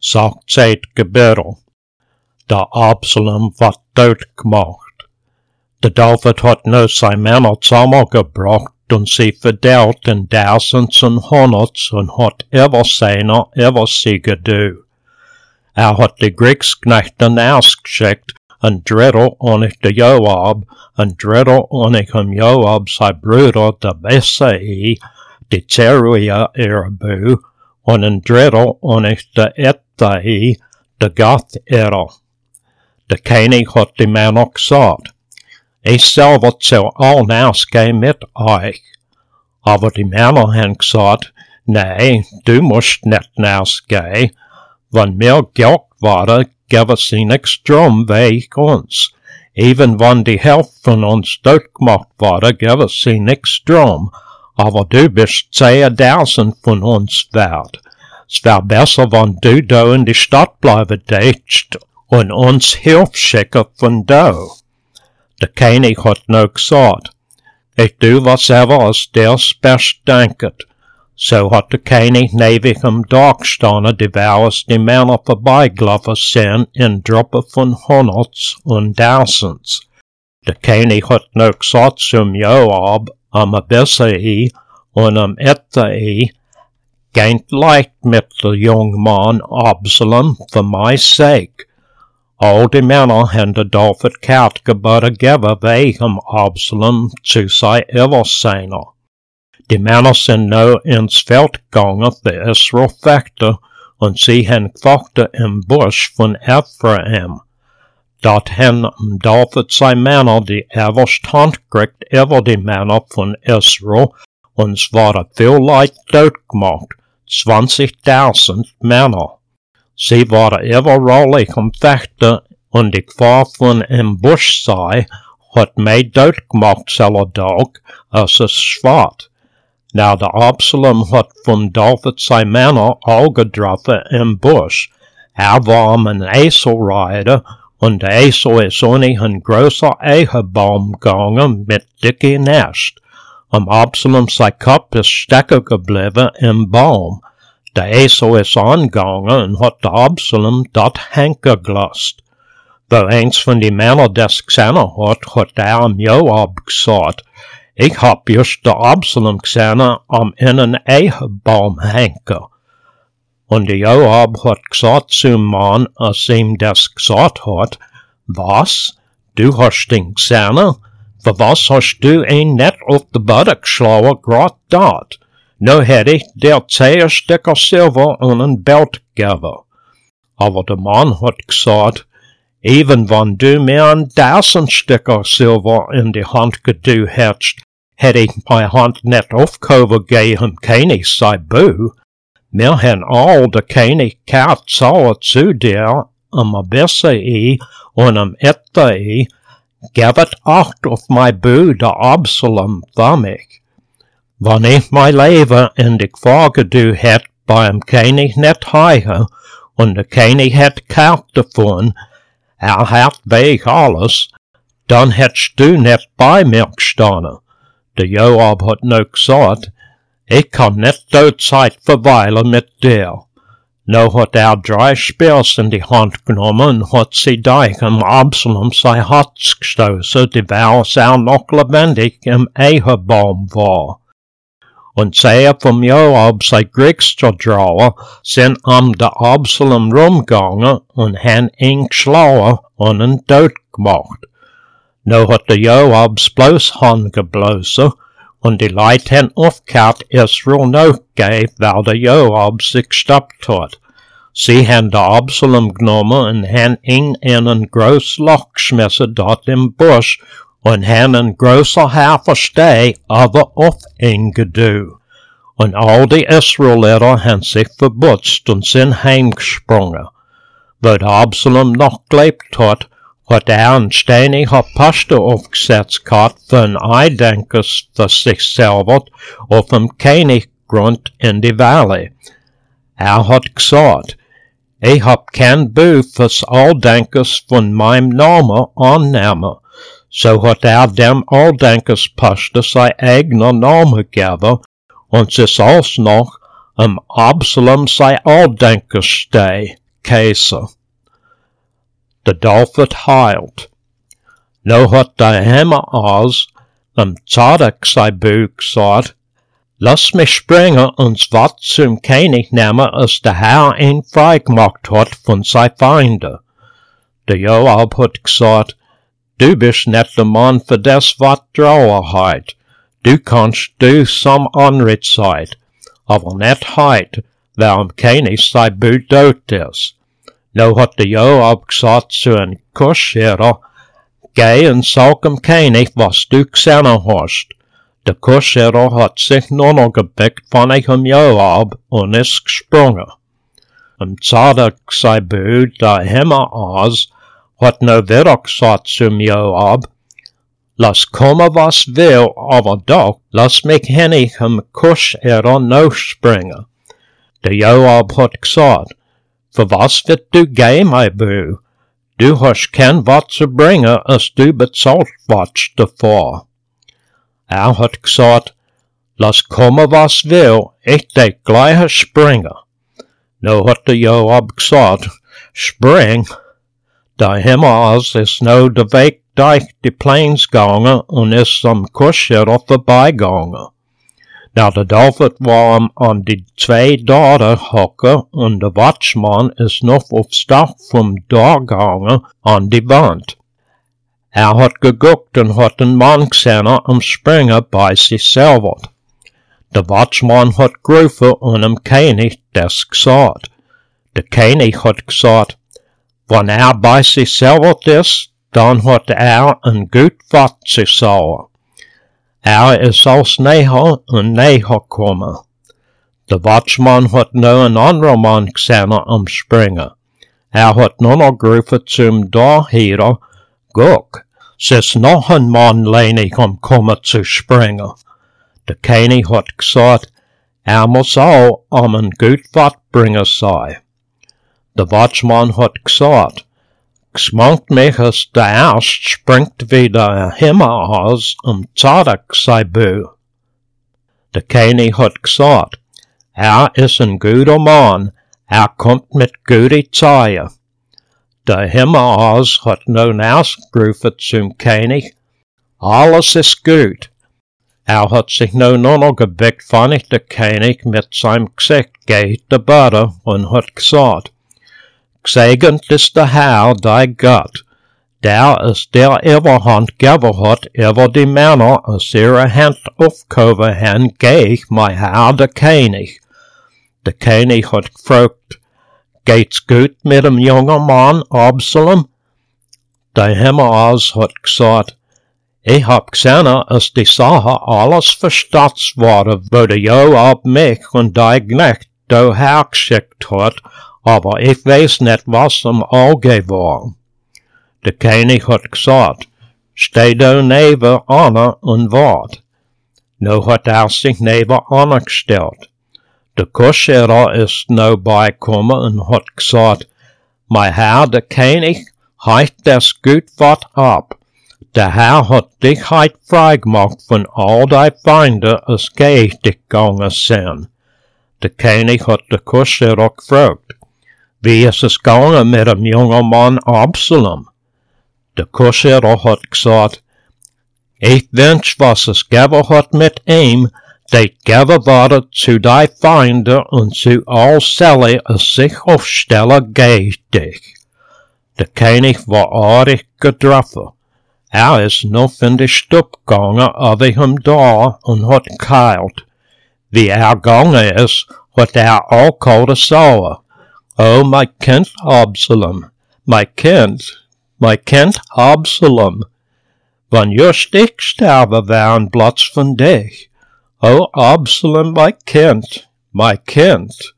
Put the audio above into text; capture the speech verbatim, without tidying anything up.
sagt seid Gebirl. Der Absalom wird doodgemacht. Der David hat nu sein Männer zusammengebracht und sie verdeelt in Tausends und Hunderts und hat ever seiner, ever sie gedu. Er hat die Kriegsknechten ausgeschickt, ein Drittel und ich der Joab, ein Drittel und ich um Joab sein Bruder, der Besai, die Zeruia ihre Bu, und ein Drittel und ich der Ettai, der Gath-Ere. Der König hat die Männer gesagt, ich selber soll allen ausgehen mit euch. Aber die Männer haben gesagt, nee, du musst nicht ausgehen. Wenn wir Geld waren, gäbe sie nichts drum wie uns. Even wenn die Hälfte von uns durchgemacht wurde, gäbe sie nichts drum. Aber du bist zehntausend von uns wert. Es wär besser, wenn du da in die Stadt bleiben dätst und uns Hilfe schicken von da. Der König hat nu gesagt, ich tu was ever als dir's best denket. So hat der König neben am Tag gestanden, die als die Männer vorbeigelaufen sind in Gruppen von Hunderts und Tausends. Der König hat nu gesagt zum Joab, am Abisai und am Ettai, geht leicht mit der jungen Mann Absalom für my sake. All die Männer haben der David Kartgebote gegeben wegen Absalom zu sein Everseiner. Die Männer sind nu ins Feld gegangen für Israel fechten und sie haben gefochten im Busch von Ephraim. Dort haben David seine Männer die erste Hand gekriegt über die Männer von Israel und es waren viel Leute totgemacht, zwanzigtausend Männer. Sie waren überall am Fechten und die Gefahr von im Busch sei, hat mehr totgemacht selber Tag, als es schwart. Na, der Absalom hat von David seine Männer all getroffen im Busch. Er war am ein Eselreiter und der Esel ist ohne ein großer Eichenbaum gegangen mit dicke Nest. Am Absalom sein Kopf ist stecken geblieben im Baum. Der Esel ist angegangen und hat der Absalom dort hängen gelassen. Wo eins von den Männern das gesehen hat, hat er am Joab gesagt, ich hab just der Absalom gesehen am in einen Eichenbaum hängen. Und der Joab hat gesagt zum Mann, als ihm das gesagt hat, was? Du hast ihn gesehen? Für was hast du ihn nicht auf die Boden geschlagen, grad dort? Nu hätte ich dir zehn Stücker Silber und ein Belt gegeben. Aber der Mann hat gesagt, even wenn du mir ein tausend Stücker Silber in die Hand gedu hättest, hätte ich meine Hand nicht aufgehoben gegen König sei Bu. Wir haben all der König kehrt sauer zu dir, am Abisai und am Ettai, gebet Acht auf mein Bu, der Absalom, für mich. Wenn ich mein Leben in die Gefahr gedu hätt, beim König nicht heilen, und der König hätt kehrt davon, er hat weg alles, dann hättest du nicht bei mir gestanden. Der Joab hat nu gesagt, ich kann nicht die Zeit verweilen mit dir. Nu hat er drei Speers in die Hand genommen und hat sie durch am Absalom sein Herz gestoßen, die als er noch lebendig im Eichenbaum war. Und sie vom Joab sein Kriegsdrauer sind am der Absalom rumgegangen und haben ihn geschlagen und ihn tot gemacht. Nu hat der Joabs bloß Hand geblasen, und die Leute haben aufgehört, Israel nachgegeben, weil der Joab sich gestoppt hat. Sie haben der Absalom genommen und haben ihn in ein großes Loch geschmissen dort im Busch und haben ein großer Haufen Stein aber auf ihn gedu. Und all die Israeliter haben sich verbutzt und sind heimgesprungen. Wo der Absalom noch gelebt hat, hat er ein steiniger Posten aufgesetzt gehabt für ein Eidenkes für sich selber auf dem Königgrund in die Valley. Er hat gesagt, ich hab kein Bu fürs Alldenkes von meinem Namen annehmen. So hat er dem Alldenkesposten sein eigener Name gegeben, und es ist alles noch am Absalom sein Alldenkesstei, keizer. De dolfert heilt. Nou had de hemmer als, en Zadok sei buik zat, lass mich springen uns wat zum König nehmen, als de Herr ihn freigemacht hat von sei Feinde. De Joab hat gesagt, du bist net de man für des wat Trauerheit. Du kannst du some andere Zeit, aber net heit, waarom König sei Bud dood is. Nou hat de Joab gesagt zu een Kuschherer, geh en sag dem König, was du gesehen hast. De Kuschherer hat sich nur noch gebückt von einem Joab und ist gesprungen. Und Zadok sei Bud, der Himmel aus, hat nu wieder gesagt zum Joab, lass kommen was will, aber doch, lass mich hinnig im Kuschherer nou springen. De Joab hat gesagt, für was wird du gehen, mein Bu? Du hast kein wat zu bringen, als du bezahlt watst davor. Er hat gesagt, lass kommen was will, ich de gleich springen. Nu hat de Joab gesagt, spring. Der Himmels ist nu de Weg durch die Plains gegangen und ist am Kuschherer vorbeigegangen. Nou, de David war an die zwei Dörder hocken und der Watchmann ist noch aufs Dach vom Dach gegangen an die Wand. Er hat geguckt und hat den Mann gesehen am Springen bei sich selber. Der Watchmann hat gerufen und dem König das gesagt. Der König hat gesagt, wenn er bei sich selber ist, dann hat er ein gut Wort zu sagen. Er ist aus näher und näher gekommen. Der Watchmann hat nu ein anderer Mann gesehen am Springen. Er hat nur noch gerufen zum Torhüter, guck, es ist noch ein Mann leinig am Kommen zu springen. Der König hat gesagt, er muss auch am ein gut Wortbringer sein. Der Watchmann hat gesagt, es mangt mich, als der Erst springt wie der Himmel aus um Zadok sei Bu. Der König hat gesagt, er ist ein guter Mann, er kommt mit guten Zeichen. Der Himmel aus hat nun erst gerufen zum König, alles ist gut. Er hat sich nun nur noch gebückt, wann ich der König mit seinem Gesicht geht, der Bade, und hat gesagt, gesegnet ist der Herr, dein Gott, der es der Überhand gegeben hat über die Männer, als ihre Hand aufgehoben haben, gegen mein Herr, der König. Der König hat gefragt, geht's gut mit dem jungen Mann Absalom? Der Himmels hat gesagt, ich hab gesehen, als die Sache alles verstatzt wurde, wo der Joab mich und dein Knecht daher geschickt hat, aber ich weiß nicht, was am Auge war. Der König hat gesagt, steh da neben Anna und wart. Nu hat er sich neben Anna gestellt. Der Kuschherer ist nu beigekommen und hat gesagt, mein Herr, der König, heit das gut wat ab. Der Herr hat dich heit freigemacht von all dein Feinde, als gegen dich gegangen sind. Der König hat der Kuschherer gefragt, wie ist es gegangen mit dem jungen Mann Absalom? Der Kuschherer hat gesagt, ich wünsch, was es gegeben hat mit ihm, det gegeben wurde zu dein Feinde und zu all Selle, es sich aufstellen gegen dich. Der König war arg getroffen. Er ist noch in die Stube gegangen, aber ihm da und hat geheilt. Wie er gegangen ist, hat er auch kalte Sauer. Oh, mein Kind Absalom, mein Kind, mein Kind Absalom, wann just ich sterbe, wär ein Platz von dich. Oh, Absalom, mein Kind, mein Kind.